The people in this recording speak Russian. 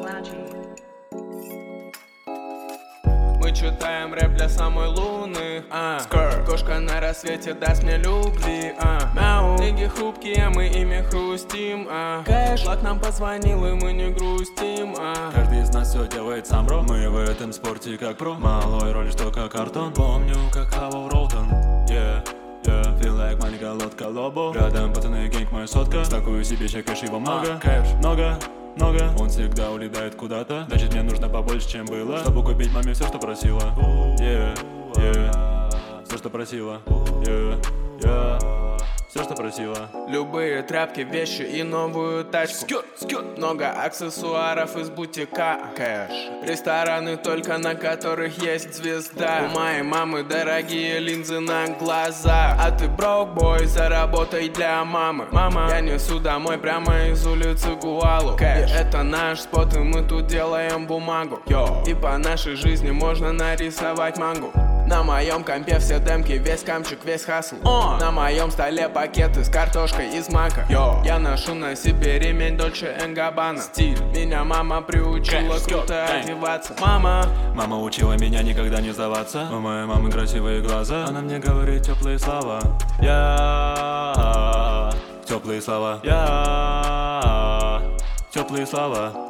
Мы читаем рэп для самой луны. Кошка на рассвете даст мне любви. Мяу. Книги хрупкие, мы ими хрустим. Кэш, Лак нам позвонил, и мы не грустим. Каждый из нас все делает сам, бро. Мы в этом спорте как про. Малой роли, что как картон. Помню, как Хава Ролтон. Yeah. Feel like маленькая лодка Лобо. Рядом пацаны, гэнг, моя сотка. Стакую себе ща, кэш его много. Кэш много. Он всегда улетает куда-то. Значит, мне нужно побольше, чем было, чтобы купить маме все, что просила. Все, что просила. Все, что просила. Любые тряпки, вещи и новую тачку. Много аксессуаров из бутика. Кэш. Рестораны только на которых есть звезда. У моей мамы дорогие линзы на глаза. А ты брок-бой, заработай для мамы. Мама, я несу домой прямо из улицы Гуалу. Кэш. И это наш спот, и мы тут делаем бумагу. И по нашей жизни можно нарисовать мангу. На моем компе все демки, весь камчик, весь хасл. На моем столе пакеты с картошкой из мака. Я ношу на себе ремень Дольче энд Габбана. Стиль. Меня мама приучила круто одеваться. Мама учила меня никогда не сдаваться. У моей мамы красивые глаза. Она мне говорит теплые слова. Теплые слова. Теплые слова.